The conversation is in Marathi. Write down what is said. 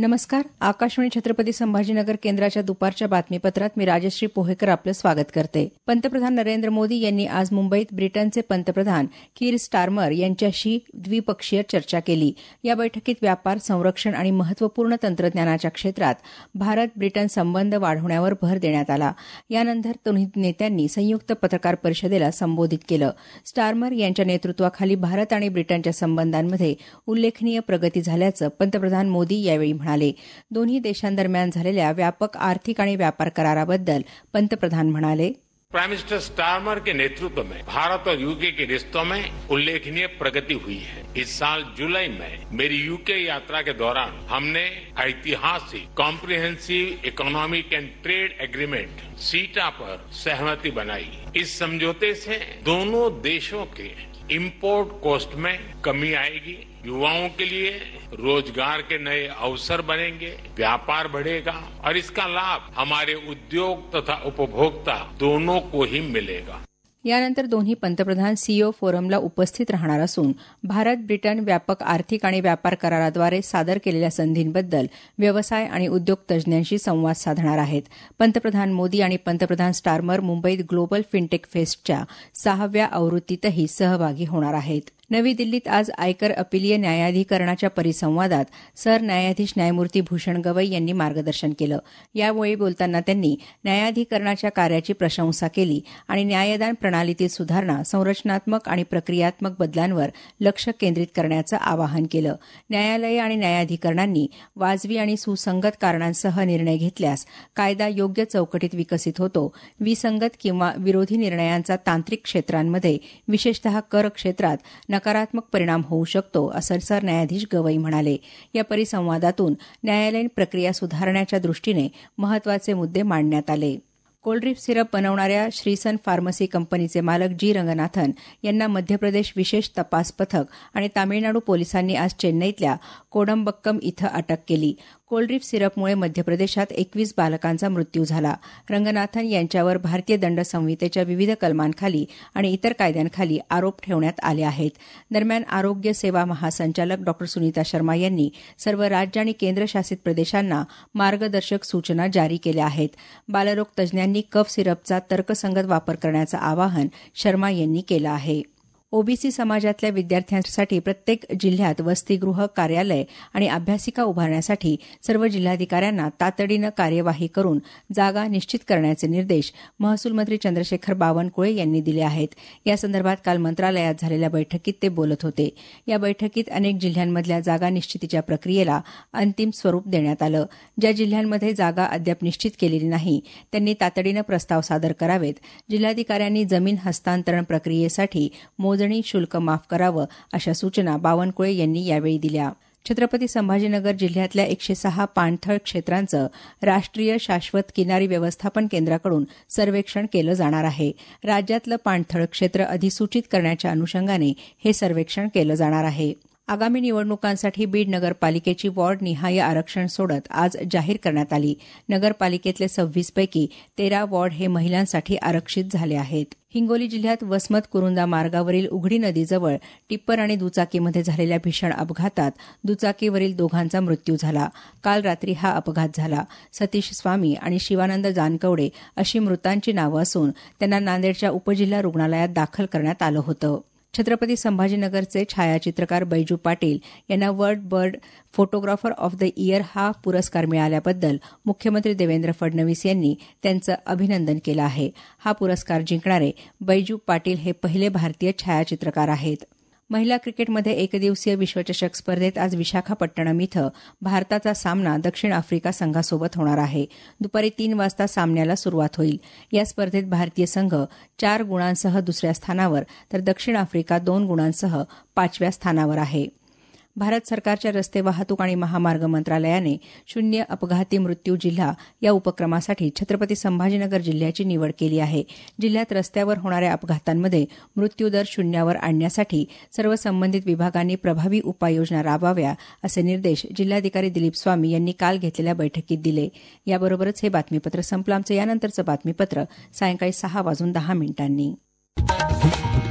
नमस्कार. आकाशवाणी छत्रपती संभाजीनगर केंद्राच्या दुपारच्या बातमीपत्रात मी राजश्री पोहेकर आपलं स्वागत करते. पंतप्रधान नरेंद्र मोदी यांनी आज मुंबईत ब्रिटनचे पंतप्रधान कीर स्टारमर यांच्याशी द्विपक्षीय चर्चा केली. या बैठकीत व्यापार, संरक्षण आणि महत्वपूर्ण तंत्रज्ञानाच्या क्षेत्रात भारत ब्रिटन संबंध वाढवण्यावर भर देण्यात आला. यानंतर दोन्ही नेत्यांनी संयुक्त पत्रकार परिषदेला संबोधित केलं. स्टारमर यांच्या नेतृत्वाखाली भारत आणि ब्रिटनच्या संबंधांमध्ये उल्लेखनीय प्रगती झाल्याचं पंतप्रधान मोदी यावेळी म्हणाले. दोन्ही देशांदरम्यान झालेल्या व्यापक आर्थिक आणि व्यापार कराराबद्दल पंतप्रधान म्हणाले, प्राइम मिनिस्टर स्टारमर के नेतृत्व में भारत और यूके के रिश्तों में उल्लेखनीय प्रगति हुई है. इस साल जुलाई में मेरी यूके यात्रा के दौरान हमने ऐतिहासिक comprehensive economic and trade agreement CETA पर सहमति बनाई. इस समझौते से दोनों देशों के इंपोर्ट कॉस्ट में कमी आएगी, युवाओं के लिए रोजगार के नए अवसर बनेंगे, व्यापार बढ़ेगा और इसका लाभ हमारे उद्योग तथा उपभोक्ता दोनों को ही मिलेगा. यानंतर दोन्ही पंतप्रधान सीईओ फोरमला उपस्थित राहणार असून भारत ब्रिटन व्यापक आर्थिक आणि व्यापार कराराद्वारे सादर केलेल्या संधींबद्दल व्यवसाय आणि उद्योग तज्ज्ञांशी संवाद साधणार आहेत. पंतप्रधान मोदी आणि पंतप्रधान स्टारमर मुंबईत ग्लोबल फिनटेक फेस्टच्या 6व्या आवृत्तीतही सहभागी होणार आहेत. नवी दिल्लीत आज आयकर अपीलीय न्यायाधिकरणाच्या परिसंवादात सरन्यायाधीश न्यायमूर्ती भूषण गवई यांनी मार्गदर्शन केलं. यावेळी बोलताना त्यांनी न्यायाधिकरणाच्या कार्याची प्रशंसा केली आणि न्यायदान प्रणालीतील सुधारणा, संरचनात्मक आणि प्रक्रियात्मक बदलांवर लक्ष केंद्रित करण्याचं आवाहन केलं. न्यायालये आणि न्यायाधिकरणांनी वाजवी आणि सुसंगत कारणांसह निर्णय घेतल्यास कायदा योग्य चौकटीत विकसित होतो. विसंगत किंवा विरोधी निर्णयांचा तांत्रिक क्षेत्रांमध्ये, विशेषतः कर क्षेत्रात नकारात्मक परिणाम होऊ शकतो, असं सरन्यायाधीश गवई म्हणाले. या परिसंवादातून न्यायालयीन प्रक्रिया सुधारण्याच्या दृष्टीने महत्वाचे मुद्दे मांडण्यात आले. कोल्ड्रिप सिरप बनवणाऱ्या श्रीसन फार्मसी कंपनीचे मालक जी रंगनाथन यांना मध्य प्रदेश विशेष तपास पथक आणि तामिळनाडू पोलिसांनी आज चेन्नईतल्या कोडंबक्कम इथं अटक केली. कोल्ड्रिप सिरपमुळे मध्य प्रदेशात 21 बालकांचा मृत्यू झाला. रंगनाथन यांच्यावर भारतीय दंड संहितेच्या विविध कलमांखाली आणि इतर कायद्यांखाली आरोप ठेवण्यात आले आहेत. दरम्यान आरोग्य सेवा महासंचालक डॉ. सुनीता शर्मा यांनी सर्व राज्य आणि केंद्रशासित प्रदेशांना मार्गदर्शक सूचना जारी केल्या आहेत. बालरोग तज्ज्ञांनी कफ सिरपचा तर्कसंगत वापर करण्याचं आवाहन शर्मा यांनी केलं आहे. ओबीसी समाजातल्या विद्यार्थ्यांसाठी प्रत्येक जिल्ह्यात वसतिगृह, कार्यालय आणि अभ्यासिका उभारण्यासाठी सर्व जिल्हाधिकाऱ्यांना तातडीनं कार्यवाही करून जागा निश्चित करण्याचे निर्देश महसूल मंत्री चंद्रशेखर बावनकुळे यांनी दिले आहेत. यासंदर्भात काल मंत्रालयात झालेल्या बैठकीत ते बोलत होते. या बैठकीत अनेक जिल्ह्यांमधल्या जागा निश्चितीच्या प्रक्रियेला अंतिम स्वरूप देण्यात आलं. ज्या जिल्ह्यांमध्ये जागा अद्याप निश्चित केलेली नाही त्यांनी तातडीनं प्रस्ताव सादर करावेत. जिल्हाधिकाऱ्यांनी जमीन हस्तांतरण प्रक्रियेसाठी मोजणी शुल्क माफ करावं, अशा सूचना बावनकुळे यांनी यावेळी दिल्या. छत्रपती संभाजीनगर जिल्ह्यातल्या 106 पाणथळ क्षेत्रांचं राष्ट्रीय शाश्वत किनारी व्यवस्थापन केंद्राकडून सर्वेक्षण केलं जाणार आहे. राज्यातलं पाणथळ क्षेत्र अधिसूचित करण्याच्या अनुषंगाने हे सर्वेक्षण केलं जाणार आहे. आगामी निवडणुकांसाठी बीड नगरपालिकेची वॉर्ड-निहाय आरक्षण सोडत आज जाहीर करण्यात आली. नगरपालिकेतले 26 पैकी 13 वॉर्ड हे महिलांसाठी आरक्षित झाले आहेत. हिंगोली जिल्ह्यात वसमत कुरुंदा मार्गावरील उघडी नदीजवळ टिप्पर आणि दुचाकीमध्ये झालेल्या भीषण अपघातात दुचाकीवरील दोघांचा मृत्यू झाला. काल रात्री हा अपघात झाला. सतीश स्वामी आणि शिवानंद जानकवडे अशी मृतांची नावं असून त्यांना नांदेडच्या उपजिल्हा रुग्णालयात दाखल करण्यात आलं होतं. छत्रपती संभाजीनगरचे छायाचित्रकार बैजू पाटील यांना world bird photographer of the year हा पुरस्कार मिळाल्याबद्दल मुख्यमंत्री देवेंद्र फडणवीस यांनी त्यांचं अभिनंदन केलं आहे. हा पुरस्कार जिंकणारे बैजू पाटील हे पहिले भारतीय छायाचित्रकार आहेत. महिला क्रिकेटमध्ये एकदिवसीय विश्वचषक स्पर्धेत आज विशाखापट्टणम इथं भारताचा सामना दक्षिण आफ्रिका संघासोबत होणार आहे. दुपारी 3 वाजता सामन्याला सुरुवात होईल. या स्पर्धेत भारतीय संघ 4 गुणांसह दुसऱ्या स्थानावर तर दक्षिण आफ्रिका 2 गुणांसह 5व्या स्थानावर आहे. भारत सरकारच्या रस्ते वाहतूक आणि महामार्ग मंत्रालयाने शून्य अपघाती मृत्यू जिल्हा या उपक्रमासाठी छत्रपती संभाजीनगर जिल्ह्याची निवड केली आहे. जिल्ह्यात रस्त्यावर होणाऱ्या अपघातांमध्ये मृत्यूदर शून्यावर आणण्यासाठी सर्व संबंधित विभागांनी प्रभावी उपाययोजना राबवाव्या असे निर्देश जिल्हाधिकारी दिलीप स्वामी यांनी काल घेतलेल्या बैठकीत दिले. याबरोबरच हे बातमीपत्र संपलं. आमचं यानंतरचं बातमीपत्र सायंकाळी 6:10 वाजून 10 मिनिटांनी.